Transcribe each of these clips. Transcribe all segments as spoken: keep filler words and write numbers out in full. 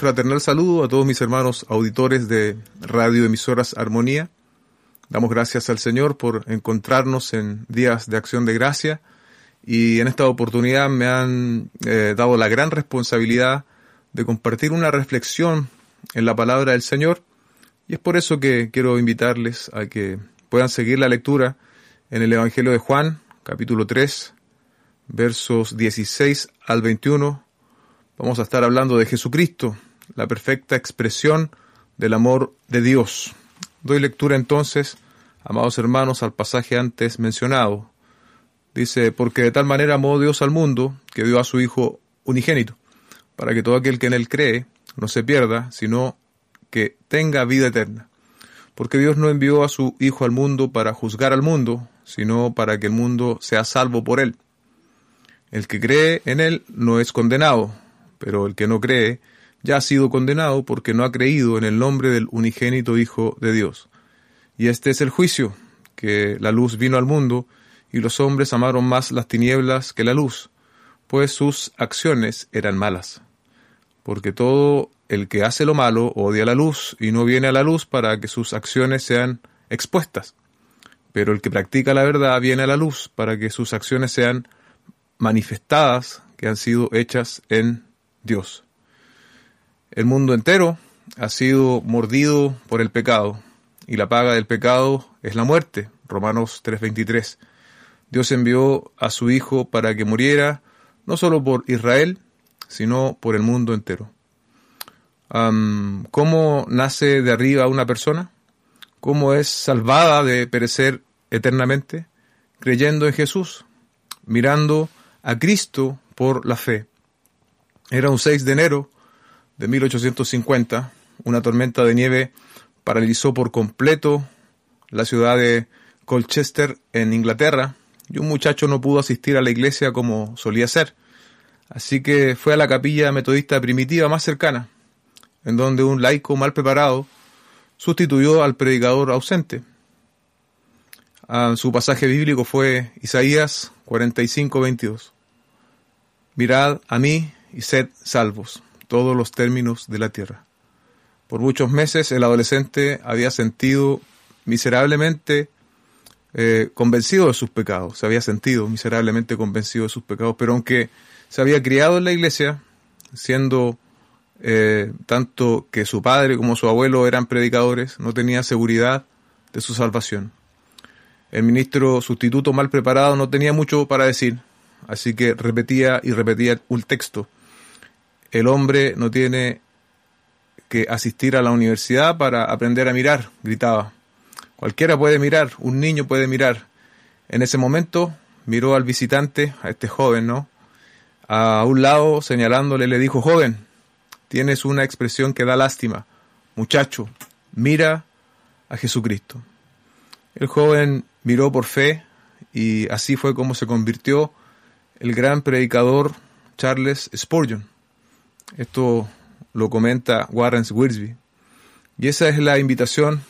fraternal saludo a todos mis hermanos auditores de Radio Emisoras Armonía. Damos gracias al Señor por encontrarnos en días de acción de gracia y en esta oportunidad me han eh, dado la gran responsabilidad de compartir una reflexión en la palabra del Señor, y es por eso que quiero invitarles a que puedan seguir la lectura en el Evangelio de Juan, capítulo tres, versos dieciséis al veintiuno. Vamos a estar hablando de Jesucristo, la perfecta expresión del amor de Dios. Doy lectura entonces, amados hermanos, al pasaje antes mencionado. Dice: porque de tal manera amó Dios al mundo, que dio a su Hijo unigénito, para que todo aquel que en él cree no se pierda, sino que tenga vida eterna. Porque Dios no envió a su Hijo al mundo para juzgar al mundo, sino para que el mundo sea salvo por él. El que cree en él no es condenado, pero el que no cree ya ha sido condenado porque no ha creído en el nombre del unigénito Hijo de Dios. Y este es el juicio, que la luz vino al mundo, y los hombres amaron más las tinieblas que la luz, pues sus acciones eran malas. Porque todo el que hace lo malo odia la luz, y no viene a la luz para que sus acciones sean expuestas. Pero el que practica la verdad viene a la luz para que sus acciones sean manifestadas, que han sido hechas en Dios. El mundo entero ha sido mordido por el pecado, y la paga del pecado es la muerte. Romanos tres veintitrés. Dios envió a su Hijo para que muriera, no solo por Israel, sino por el mundo entero. Um, ¿Cómo nace de arriba una persona? ¿Cómo es salvada de perecer eternamente? Creyendo en Jesús, mirando a Cristo por la fe. Era un seis de enero de mil ochocientos cincuenta, una tormenta de nieve paralizó por completo la ciudad de Colchester en Inglaterra, y un muchacho no pudo asistir a la iglesia como solía ser, así que fue a la capilla metodista primitiva más cercana, en donde un laico mal preparado sustituyó al predicador ausente. Ah, su pasaje bíblico fue Isaías cuarenta y cinco veintidós. Mirad a mí y sed salvos, todos los términos de la tierra. Por muchos meses el adolescente había sentido miserablemente eh, convencido de sus pecados, se había sentido miserablemente convencido de sus pecados, pero aunque se había criado en la iglesia, siendo eh, tanto que su padre como su abuelo eran predicadores, no tenía seguridad de su salvación. El ministro sustituto mal preparado no tenía mucho para decir, así que repetía y repetía un texto. El hombre no tiene que asistir a la universidad para aprender a mirar, gritaba. Cualquiera puede mirar, un niño puede mirar. En ese momento miró al visitante, a este joven, ¿no? A un lado, señalándole, le dijo: joven, tienes una expresión que da lástima. Muchacho, mira a Jesucristo. El joven miró por fe, y así fue como se convirtió el gran predicador Charles Spurgeon. Esto lo comenta Warren Wiersbe. Y esa es la invitación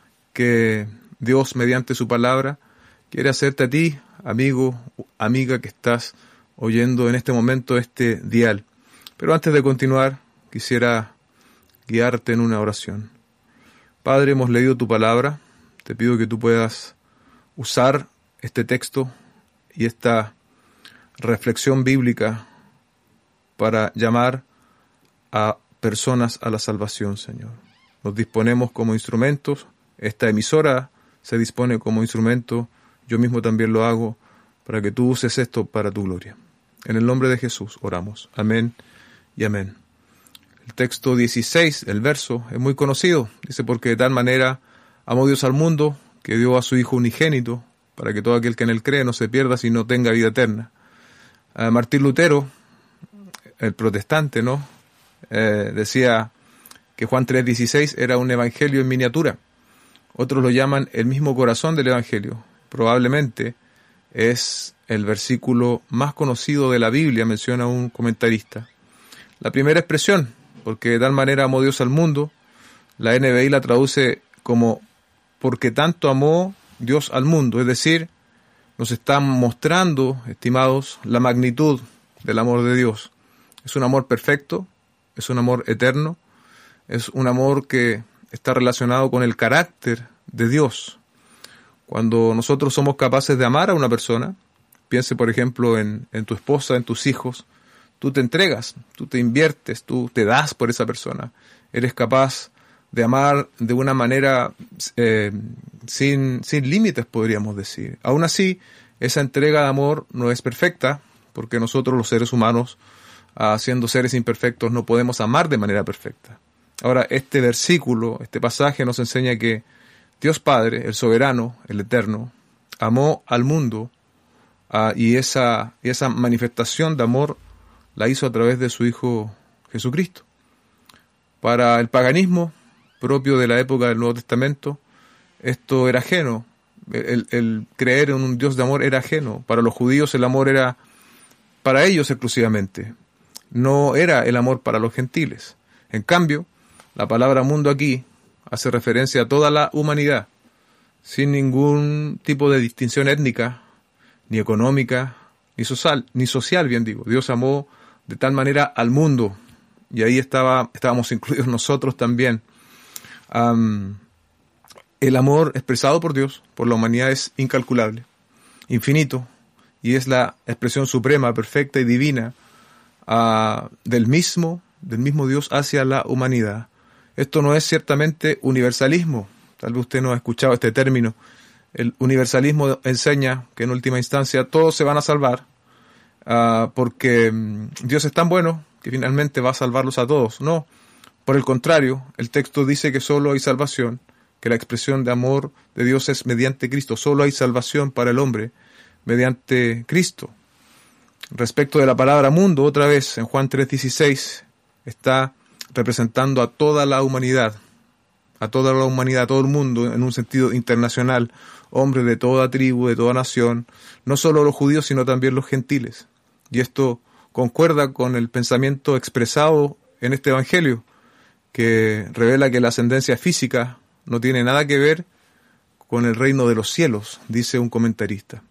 que Dios, mediante su palabra, quiere hacerte a ti, amigo, amiga, que estás oyendo en este momento este dial. Pero antes de continuar, quisiera guiarte en una oración. Padre, hemos leído tu palabra. Te pido que tú puedas usar este texto y esta reflexión bíblica para llamar a personas a la salvación, Señor. Nos disponemos como instrumentos, esta emisora se dispone como instrumento, yo mismo también lo hago, para que tú uses esto para tu gloria. En el nombre de Jesús oramos. Amén y amén. El texto dieciséis, el verso, es muy conocido. Dice: porque de tal manera amó Dios al mundo, que dio a su Hijo unigénito, para que todo aquel que en él cree no se pierda, sino tenga vida eterna. Uh, Martín Lutero, el protestante, ¿no? Eh, decía que Juan tres dieciséis era un evangelio en miniatura. Otros lo llaman el mismo corazón del evangelio. Probablemente es el versículo más conocido de la Biblia, menciona un comentarista. La primera expresión, porque de tal manera amó Dios al mundo, la N B I la traduce como porque tanto amó Dios al mundo, es decir, nos está mostrando, estimados, la magnitud del amor de Dios. Es un amor perfecto, es un amor eterno, es un amor que está relacionado con el carácter de Dios. Cuando nosotros somos capaces de amar a una persona, piense por ejemplo en, en tu esposa, en tus hijos, tú te entregas, tú te inviertes, tú te das por esa persona. Eres capaz de amar de una manera eh, sin, sin límites, podríamos decir. Aún así, esa entrega de amor no es perfecta, porque nosotros los seres humanos, uh, siendo seres imperfectos, no podemos amar de manera perfecta. Ahora, este versículo, este pasaje nos enseña que Dios Padre, el soberano, el eterno, amó al mundo uh, y, esa, y esa manifestación de amor la hizo a través de su Hijo Jesucristo. Para el paganismo propio de la época del Nuevo Testamento, esto era ajeno. El, el creer en un Dios de amor era ajeno. Para los judíos el amor era para ellos exclusivamente. No era el amor para los gentiles. En cambio, la palabra mundo aquí hace referencia a toda la humanidad, sin ningún tipo de distinción étnica, ni económica, ni social, ni social, bien digo. Dios amó de tal manera al mundo, y ahí estaba, estábamos incluidos nosotros también. Um, el amor expresado por Dios, por la humanidad, es incalculable, infinito, y es la expresión suprema, perfecta y divina uh, del mismo, del mismo Dios hacia la humanidad. Esto no es ciertamente universalismo. Tal vez usted no ha escuchado este término. El universalismo enseña que en última instancia todos se van a salvar, Uh, porque um, Dios es tan bueno que finalmente va a salvarlos a todos. No, por el contrario, el texto dice que solo hay salvación, que la expresión de amor de Dios es mediante Cristo. Solo hay salvación para el hombre mediante Cristo. Respecto de la palabra mundo, otra vez en Juan tres dieciséis está representando a toda la humanidad, a toda la humanidad, a todo el mundo en un sentido internacional, hombres de toda tribu, de toda nación, no solo los judíos sino también los gentiles. Y esto concuerda con el pensamiento expresado en este evangelio, que revela que la ascendencia física no tiene nada que ver con el reino de los cielos, dice un comentarista.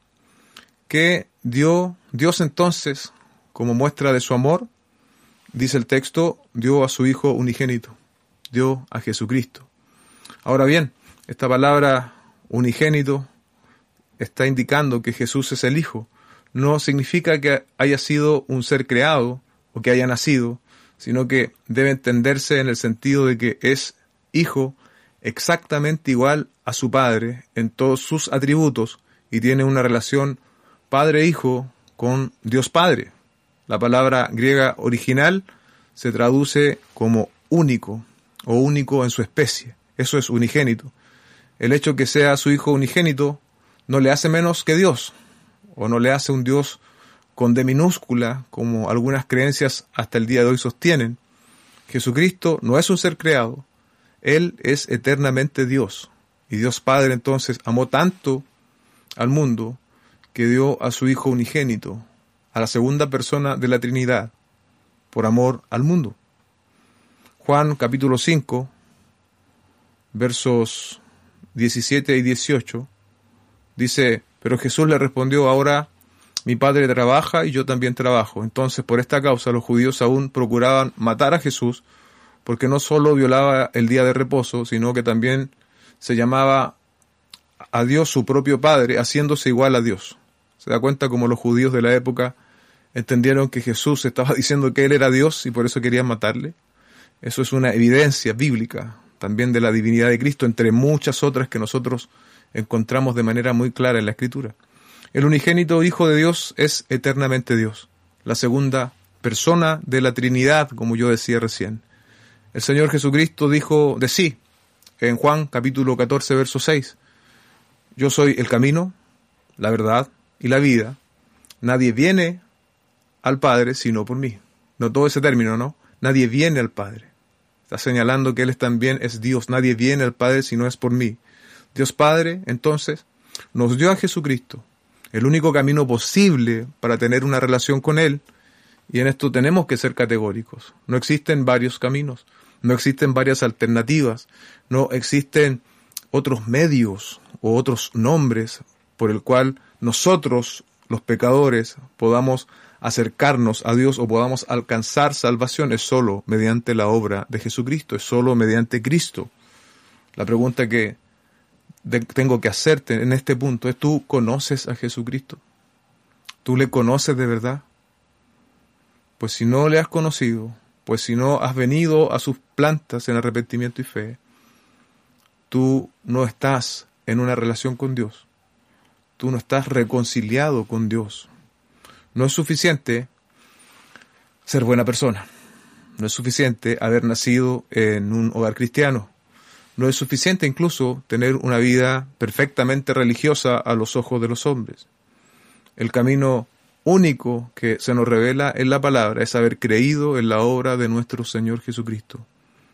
Que dio Dios entonces, como muestra de su amor, dice el texto, dio a su Hijo unigénito, dio a Jesucristo. Ahora bien, esta palabra unigénito está indicando que Jesús es el Hijo. No significa que haya sido un ser creado o que haya nacido, sino que debe entenderse en el sentido de que es Hijo exactamente igual a su Padre en todos sus atributos y tiene una relación Padre-Hijo con Dios Padre. La palabra griega original se traduce como único o único en su especie. Eso es unigénito. El hecho que sea su Hijo unigénito no le hace menos que Dios, o no le hace un Dios con D minúscula, como algunas creencias hasta el día de hoy sostienen. Jesucristo no es un ser creado, Él es eternamente Dios. Y Dios Padre entonces amó tanto al mundo que dio a su Hijo unigénito, a la segunda persona de la Trinidad, por amor al mundo. Juan capítulo cinco, versos diecisiete y dieciocho, dice, pero Jesús le respondió, ahora mi Padre trabaja y yo también trabajo. Entonces, por esta causa, los judíos aún procuraban matar a Jesús, porque no solo violaba el día de reposo, sino que también se llamaba a Dios su propio Padre, haciéndose igual a Dios. Se da cuenta como los judíos de la época entendieron que Jesús estaba diciendo que Él era Dios y por eso querían matarle. Eso es una evidencia bíblica también de la divinidad de Cristo, entre muchas otras que nosotros encontramos de manera muy clara en la Escritura. El unigénito Hijo de Dios es eternamente Dios, la segunda persona de la Trinidad, como yo decía recién. El Señor Jesucristo dijo de sí, en Juan capítulo catorce, verso seis, yo soy el camino, la verdad y la vida. Nadie viene al Padre sino por mí. No todo ese término, ¿no? Nadie viene al Padre. Está señalando que Él también es Dios. Nadie viene al Padre si no es por mí. Dios Padre, entonces, nos dio a Jesucristo, el único camino posible para tener una relación con Él, y en esto tenemos que ser categóricos. No existen varios caminos, no existen varias alternativas, no existen otros medios o otros nombres por el cual nosotros, los pecadores, podamos acercarnos a Dios o podamos alcanzar salvación es solo mediante la obra de Jesucristo, es solo mediante Cristo. La pregunta que de, tengo que hacerte en este punto es: ¿tú conoces a Jesucristo? ¿Tú le conoces de verdad? Pues si no le has conocido, pues si no has venido a sus plantas en arrepentimiento y fe, tú no estás en una relación con Dios. Tú no estás reconciliado con Dios. No es suficiente ser buena persona. No es suficiente haber nacido en un hogar cristiano. No es suficiente incluso tener una vida perfectamente religiosa a los ojos de los hombres. El camino único que se nos revela en la palabra es haber creído en la obra de nuestro Señor Jesucristo.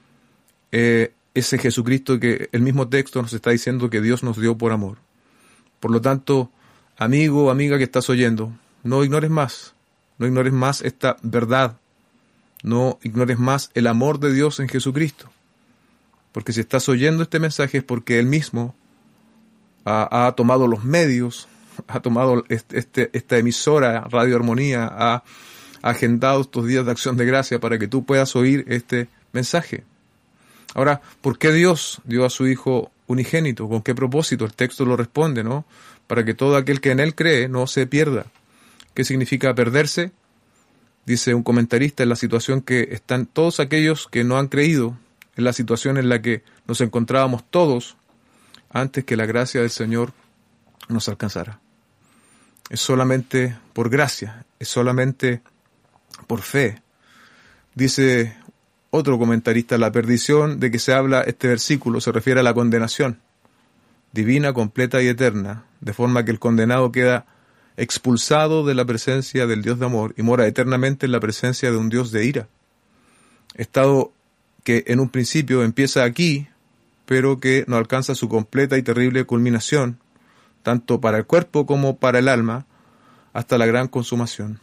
Eh, ese Jesucristo que el mismo texto nos está diciendo que Dios nos dio por amor. Por lo tanto, amigo o amiga que estás oyendo, no ignores más, no ignores más esta verdad, no ignores más el amor de Dios en Jesucristo. Porque si estás oyendo este mensaje es porque Él mismo ha, ha tomado los medios, ha tomado este, este, esta emisora Radio Armonía, ha agendado estos días de acción de gracia para que tú puedas oír este mensaje. Ahora, ¿por qué Dios dio a su Hijo unigénito? ¿Con qué propósito? El texto lo responde, ¿no? Para que todo aquel que en Él cree no se pierda. ¿Qué significa perderse? Dice un comentarista, en la situación que están todos aquellos que no han creído, en la situación en la que nos encontrábamos todos antes que la gracia del Señor nos alcanzara. Es solamente por gracia, es solamente por fe. Dice otro comentarista, la perdición de que se habla este versículo se refiere a la condenación divina, completa y eterna, de forma que el condenado queda expulsado de la presencia del Dios de amor y mora eternamente en la presencia de un Dios de ira. Estado que en un principio empieza aquí, pero que no alcanza su completa y terrible culminación, tanto para el cuerpo como para el alma, hasta la gran consumación.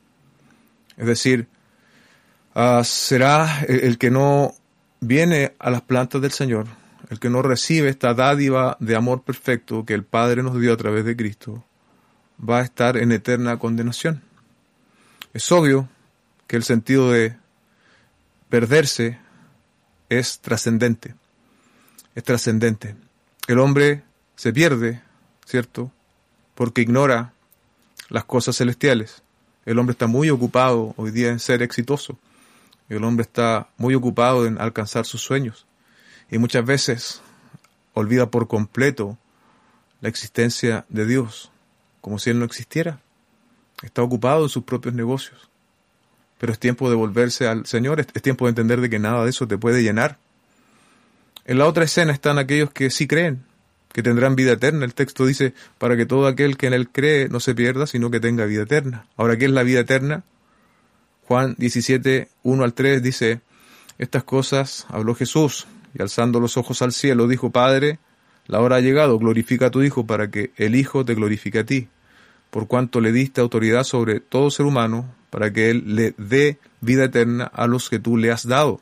Es decir, uh, será el, el que no viene a las plantas del Señor, el que no recibe esta dádiva de amor perfecto que el Padre nos dio a través de Cristo, va a estar en eterna condenación. Es obvio que el sentido de perderse es trascendente. Es trascendente. El hombre se pierde, ¿cierto?, porque ignora las cosas celestiales. El hombre está muy ocupado hoy día en ser exitoso. El hombre está muy ocupado en alcanzar sus sueños. Y muchas veces olvida por completo la existencia de Dios, como si Él no existiera. Está ocupado en sus propios negocios. Pero es tiempo de volverse al Señor, es tiempo de entender de que nada de eso te puede llenar. En la otra escena están aquellos que sí creen, que tendrán vida eterna. El texto dice, para que todo aquel que en Él cree no se pierda, sino que tenga vida eterna. Ahora, ¿qué es la vida eterna? Juan diecisiete, uno al tres dice, estas cosas habló Jesús, y alzando los ojos al cielo, dijo, Padre, la hora ha llegado, glorifica a tu Hijo, para que el Hijo te glorifique a ti, por cuanto le diste autoridad sobre todo ser humano, para que Él le dé vida eterna a los que tú le has dado.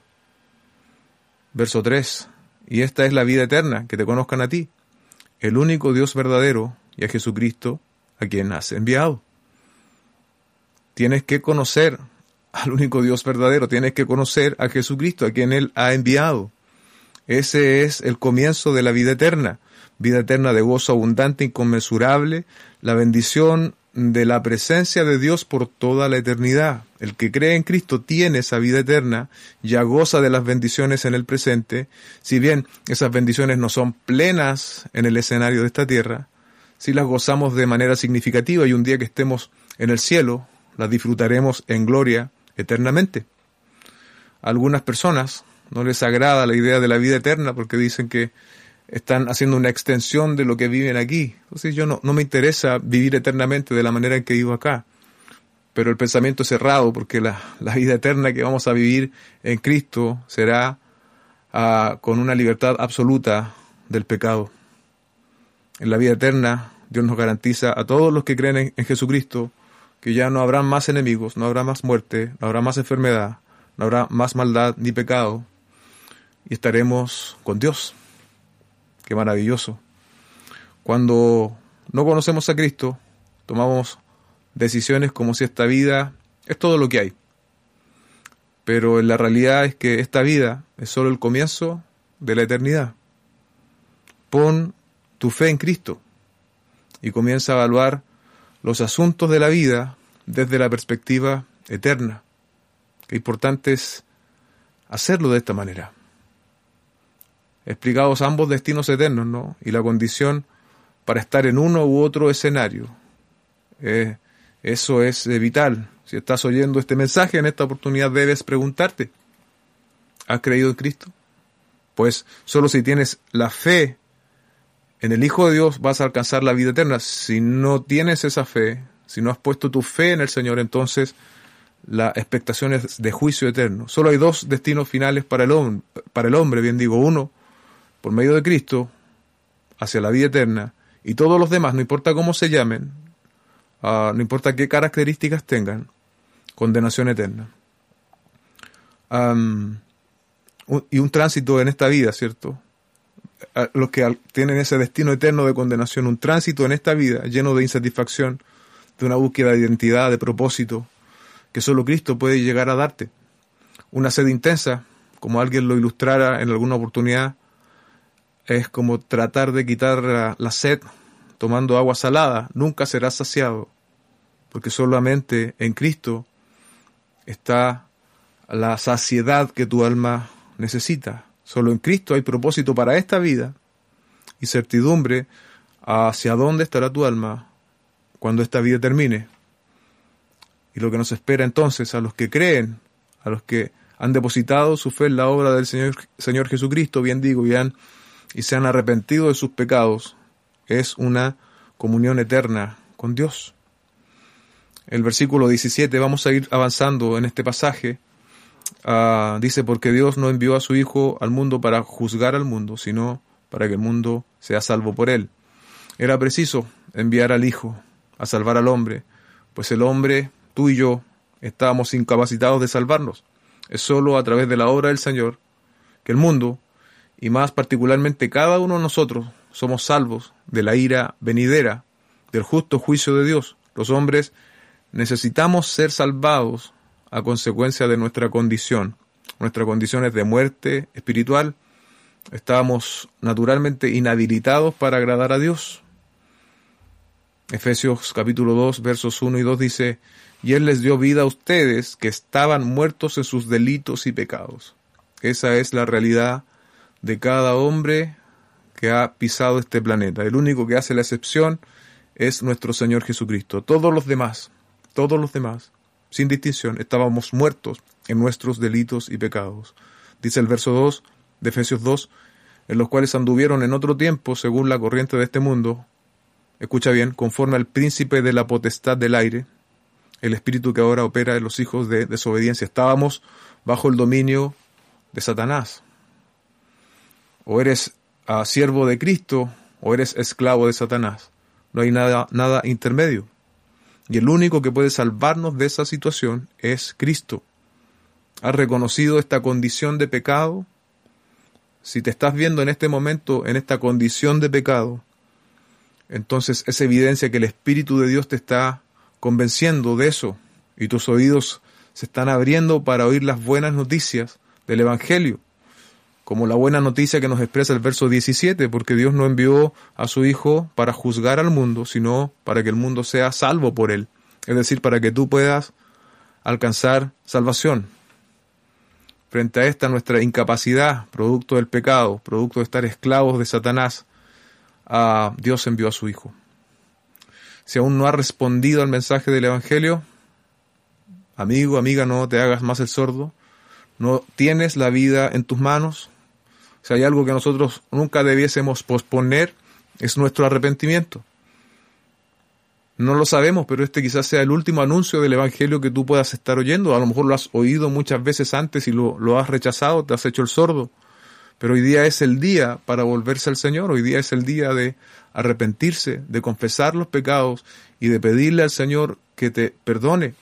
Verso tres, y esta es la vida eterna, que te conozcan a ti, el único Dios verdadero, y a Jesucristo, a quien has enviado. Tienes que conocer al único Dios verdadero, tienes que conocer a Jesucristo, a quien Él ha enviado. Ese es el comienzo de la vida eterna, vida eterna de gozo abundante, inconmensurable, la bendición de la presencia de Dios por toda la eternidad. El que cree en Cristo tiene esa vida eterna, ya goza de las bendiciones en el presente, si bien esas bendiciones no son plenas en el escenario de esta tierra, sí las gozamos de manera significativa y un día que estemos en el cielo, las disfrutaremos en gloria eternamente. A algunas personas no les agrada la idea de la vida eterna porque dicen que están haciendo una extensión de lo que viven aquí. Entonces yo no, no me interesa vivir eternamente de la manera en que vivo acá. Pero el pensamiento es errado porque la, la vida eterna que vamos a vivir en Cristo será uh, con una libertad absoluta del pecado. En la vida eterna Dios nos garantiza a todos los que creen en, en Jesucristo que ya no habrá más enemigos, no habrá más muerte, no habrá más enfermedad, no habrá más maldad ni pecado. Y estaremos con Dios. Qué maravilloso. Cuando no conocemos a Cristo, tomamos decisiones como si esta vida es todo lo que hay. Pero la realidad es que esta vida es solo el comienzo de la eternidad. Pon tu fe en Cristo y comienza a evaluar los asuntos de la vida desde la perspectiva eterna. Qué importante es hacerlo de esta manera. Explicados ambos destinos eternos, ¿no? Y la condición para estar en uno u otro escenario. Eh, eso es eh, vital. Si estás oyendo este mensaje en esta oportunidad debes preguntarte, ¿has creído en Cristo? Pues solo si tienes la fe en el Hijo de Dios vas a alcanzar la vida eterna. Si no tienes esa fe, si no has puesto tu fe en el Señor, entonces la expectación es de juicio eterno. Solo hay dos destinos finales para el, hom- para el hombre, bien digo, uno por medio de Cristo hacia la vida eterna, y todos los demás, no importa cómo se llamen, uh, no importa qué características tengan, condenación eterna. Um, un, y un tránsito en esta vida, ¿cierto? A los que al, tienen ese destino eterno de condenación, un tránsito en esta vida lleno de insatisfacción, de una búsqueda de identidad, de propósito, que solo Cristo puede llegar a darte. Una sed intensa, como alguien lo ilustrara en alguna oportunidad, es como tratar de quitar la, la sed tomando agua salada. Nunca serás saciado, porque solamente en Cristo está la saciedad que tu alma necesita. Solo en Cristo hay propósito para esta vida y certidumbre hacia dónde estará tu alma cuando esta vida termine. Y lo que nos espera entonces a los que creen, a los que han depositado su fe en la obra del Señor, Señor Jesucristo, bien digo, y, han, y se han arrepentido de sus pecados, es una comunión eterna con Dios. El versículo diecisiete, vamos a ir avanzando en este pasaje, uh, dice, porque Dios no envió a su Hijo al mundo para juzgar al mundo, sino para que el mundo sea salvo por él. Era preciso enviar al Hijo a salvar al hombre, pues el hombre, tú y yo, estábamos incapacitados de salvarnos. Es solo a través de la obra del Señor que el mundo, y más particularmente cada uno de nosotros, somos salvos de la ira venidera, del justo juicio de Dios. Los hombres necesitamos ser salvados a consecuencia de nuestra condición. Nuestra condición es de muerte espiritual. Estábamos naturalmente inhabilitados para agradar a Dios. Efesios capítulo dos, versos uno y dos dice, y Él les dio vida a ustedes que estaban muertos en sus delitos y pecados. Esa es la realidad de cada hombre que ha pisado este planeta. El único que hace la excepción es nuestro Señor Jesucristo. Todos los demás, todos los demás, sin distinción, estábamos muertos en nuestros delitos y pecados. Dice el verso dos de Efesios dos, en los cuales anduvieron en otro tiempo según la corriente de este mundo, escucha bien, conforme al príncipe de la potestad del aire, el espíritu que ahora opera en los hijos de desobediencia. Estábamos bajo el dominio de Satanás. O eres uh, siervo de Cristo, o eres esclavo de Satanás. No hay nada, nada intermedio. Y el único que puede salvarnos de esa situación es Cristo. ¿Has reconocido esta condición de pecado? Si te estás viendo en este momento en esta condición de pecado, entonces es evidencia que el Espíritu de Dios te está convenciendo de eso, y tus oídos se están abriendo para oír las buenas noticias del Evangelio, como la buena noticia que nos expresa el verso diecisiete, porque Dios no envió a su Hijo para juzgar al mundo, sino para que el mundo sea salvo por él, es decir, para que tú puedas alcanzar salvación. Frente a esta nuestra incapacidad, producto del pecado, producto de estar esclavos de Satanás, a Dios envió a su Hijo. Si aún no has respondido al mensaje del Evangelio, amigo, amiga, no te hagas más el sordo. No tienes la vida en tus manos. Si hay algo que nosotros nunca debiésemos posponer, es nuestro arrepentimiento. No lo sabemos, pero este quizás sea el último anuncio del Evangelio que tú puedas estar oyendo. A lo mejor lo has oído muchas veces antes y lo, lo has rechazado, te has hecho el sordo. Pero hoy día es el día para volverse al Señor. Hoy día es el día de arrepentirse, de confesar los pecados y de pedirle al Señor que te perdone.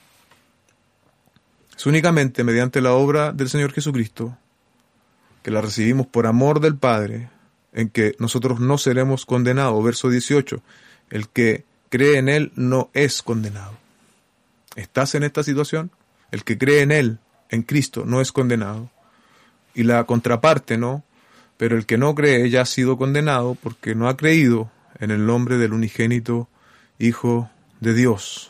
Es únicamente mediante la obra del Señor Jesucristo, que la recibimos por amor del Padre, en que nosotros no seremos condenados. Verso dieciocho, el que cree en Él no es condenado. ¿Estás en esta situación? El que cree en Él, en Cristo, no es condenado. Y la contraparte, ¿no? Pero el que no cree ya ha sido condenado porque no ha creído en el nombre del unigénito Hijo de Dios.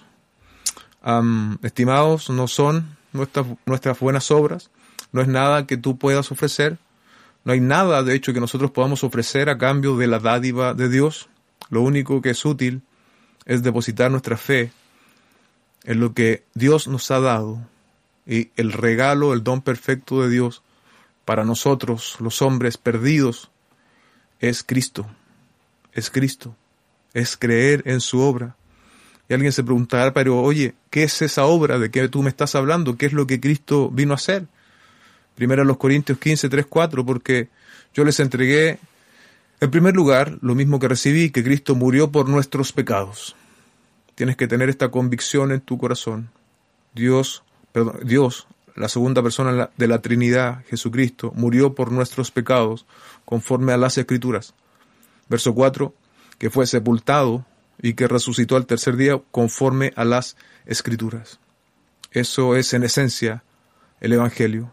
Um, estimados, no son nuestras, nuestras buenas obras, no es nada que tú puedas ofrecer, no hay nada, de hecho, que nosotros podamos ofrecer a cambio de la dádiva de Dios. Lo único que es útil es depositar nuestra fe en lo que Dios nos ha dado, y el regalo, el don perfecto de Dios para nosotros, los hombres perdidos, es Cristo, es Cristo, es creer en su obra. Y alguien se preguntará, pero oye, ¿qué es esa obra de que tú me estás hablando? ¿Qué es lo que Cristo vino a hacer? Primero a los Corintios quince, tres, cuatro, porque yo les entregué, en primer lugar, lo mismo que recibí, que Cristo murió por nuestros pecados. Tienes que tener esta convicción en tu corazón. Dios, perdón, Dios, la segunda persona de la Trinidad, Jesucristo, murió por nuestros pecados, conforme a las Escrituras. Verso cuatro, que fue sepultado y que resucitó al tercer día, conforme a las Escrituras. Eso es, en esencia, el Evangelio.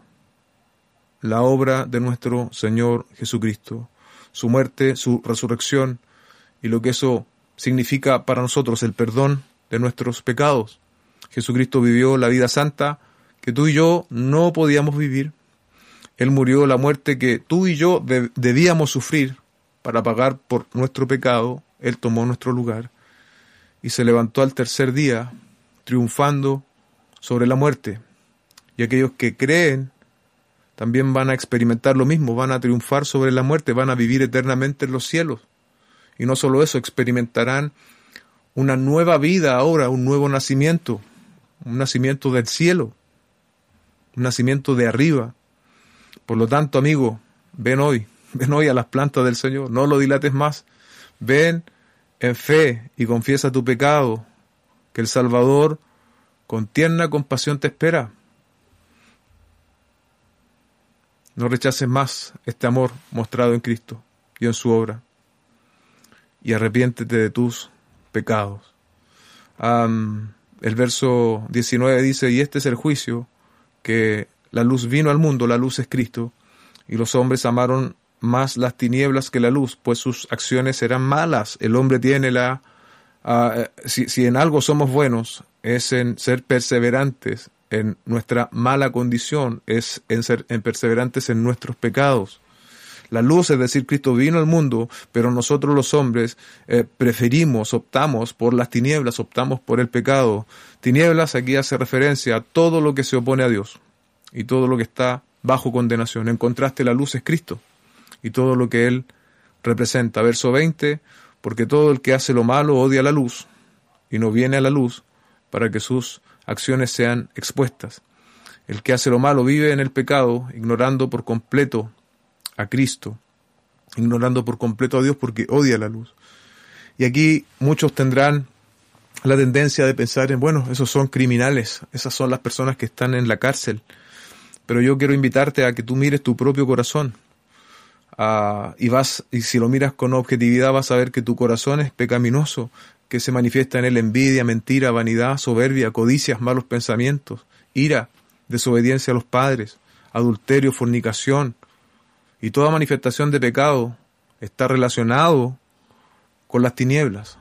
La obra de nuestro Señor Jesucristo, su muerte, su resurrección, y lo que eso significa para nosotros, el perdón de nuestros pecados. Jesucristo vivió la vida santa que tú y yo no podíamos vivir. Él murió la muerte que tú y yo de- debíamos sufrir para pagar por nuestro pecado. Él tomó nuestro lugar y se levantó al tercer día, triunfando sobre la muerte. Y aquellos que creen también van a experimentar lo mismo, van a triunfar sobre la muerte, van a vivir eternamente en los cielos. Y no solo eso, experimentarán una nueva vida ahora, un nuevo nacimiento, un nacimiento del cielo, un nacimiento de arriba. Por lo tanto, amigo, ven hoy, ven hoy a las plantas del Señor, no lo dilates más. Ven en fe y confiesa tu pecado, que el Salvador con tierna compasión te espera. No rechaces más este amor mostrado en Cristo y en su obra. Y arrepiéntete de tus pecados. Um, el verso diecinueve dice, y este es el juicio, que la luz vino al mundo, la luz es Cristo, y los hombres amaron más las tinieblas que la luz, pues sus acciones eran malas. El hombre tiene la... Uh, si, si en algo somos buenos, es en ser perseverantes en nuestra mala condición, es en ser en perseverantes en nuestros pecados. La luz, es decir, Cristo vino al mundo, pero nosotros los hombres eh, preferimos, optamos por las tinieblas, optamos por el pecado. Tinieblas aquí hace referencia a todo lo que se opone a Dios y todo lo que está bajo condenación. En contraste, la luz es Cristo y todo lo que Él representa. Verso veinte, porque todo el que hace lo malo odia la luz y no viene a la luz para que sus acciones sean expuestas. El que hace lo malo vive en el pecado, ignorando por completo a Cristo, ignorando por completo a Dios porque odia la luz. Y aquí muchos tendrán la tendencia de pensar en, bueno, esos son criminales, esas son las personas que están en la cárcel. Pero yo quiero invitarte a que tú mires tu propio corazón. Uh, y vas, y si lo miras con objetividad vas a ver que tu corazón es pecaminoso, que se manifiesta en él envidia, mentira, vanidad, soberbia, codicias, malos pensamientos, ira, desobediencia a los padres, adulterio, fornicación, y toda manifestación de pecado está relacionado con las tinieblas.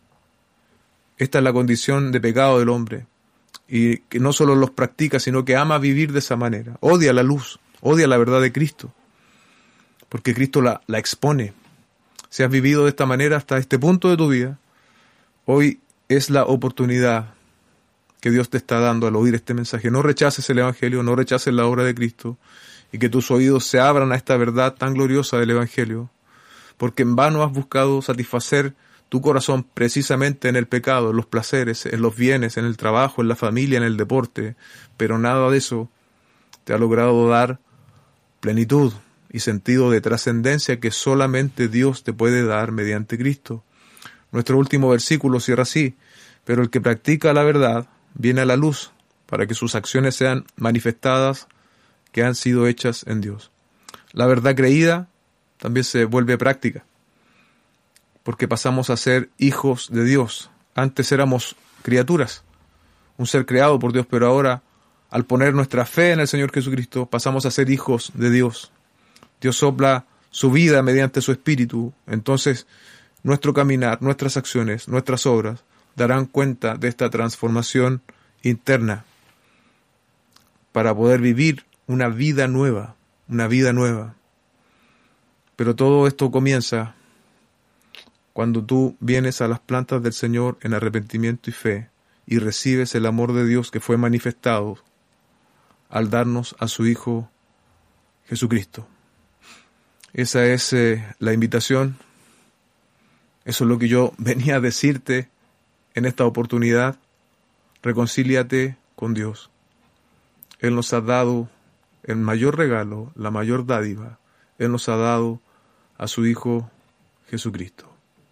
Esta es la condición de pecado del hombre, y que no solo los practica, sino que ama vivir de esa manera, odia la luz, odia la verdad de Cristo, porque Cristo la, la expone. Si has vivido de esta manera hasta este punto de tu vida, hoy es la oportunidad que Dios te está dando al oír este mensaje. No rechaces el Evangelio, no rechaces la obra de Cristo, y que tus oídos se abran a esta verdad tan gloriosa del Evangelio, porque en vano has buscado satisfacer tu corazón precisamente en el pecado, en los placeres, en los bienes, en el trabajo, en la familia, en el deporte, pero nada de eso te ha logrado dar plenitud y sentido de trascendencia que solamente Dios te puede dar mediante Cristo. Nuestro último versículo cierra así, pero el que practica la verdad viene a la luz para que sus acciones sean manifestadas que han sido hechas en Dios. La verdad creída también se vuelve práctica, porque pasamos a ser hijos de Dios. Antes éramos criaturas, un ser creado por Dios, pero ahora, al poner nuestra fe en el Señor Jesucristo, pasamos a ser hijos de Dios. Dios sopla su vida mediante su Espíritu. Entonces, nuestro caminar, nuestras acciones, nuestras obras darán cuenta de esta transformación interna para poder vivir una vida nueva, una vida nueva. Pero todo esto comienza cuando tú vienes a las plantas del Señor en arrepentimiento y fe y recibes el amor de Dios que fue manifestado al darnos a su Hijo Jesucristo. Esa es eh, la invitación. Eso es lo que yo venía a decirte en esta oportunidad. Reconcíliate con Dios. Él nos ha dado el mayor regalo, la mayor dádiva. Él nos ha dado a su Hijo Jesucristo.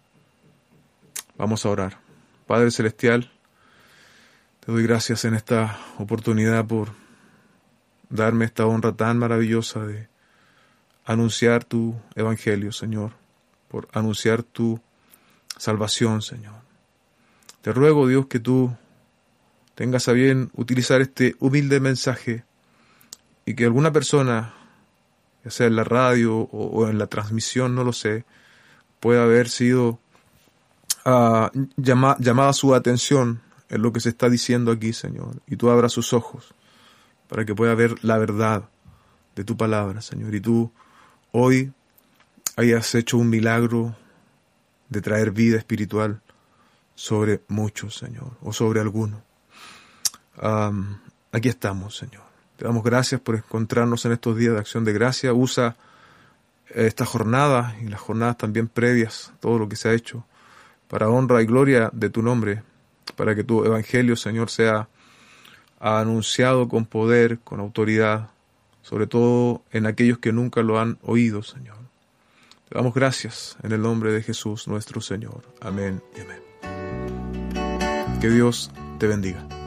Vamos a orar. Padre Celestial, te doy gracias en esta oportunidad por darme esta honra tan maravillosa de anunciar tu evangelio, Señor, por anunciar tu salvación, Señor. Te ruego, Dios, que tú tengas a bien utilizar este humilde mensaje y que alguna persona, ya sea en la radio o, o en la transmisión, no lo sé, pueda haber sido uh, llama, llamada su atención en lo que se está diciendo aquí, Señor, y tú abras sus ojos para que pueda ver la verdad de tu palabra, Señor, y tú hoy hayas hecho un milagro de traer vida espiritual sobre muchos, Señor, o sobre algunos. Um, aquí estamos, Señor. Te damos gracias por encontrarnos en estos días de acción de gracia. Usa esta jornada y las jornadas también previas, todo lo que se ha hecho, para honra y gloria de tu nombre, para que tu evangelio, Señor, sea anunciado con poder, con autoridad, sobre todo en aquellos que nunca lo han oído, Señor. Te damos gracias en el nombre de Jesús nuestro Señor. Amén y amén. Que Dios te bendiga.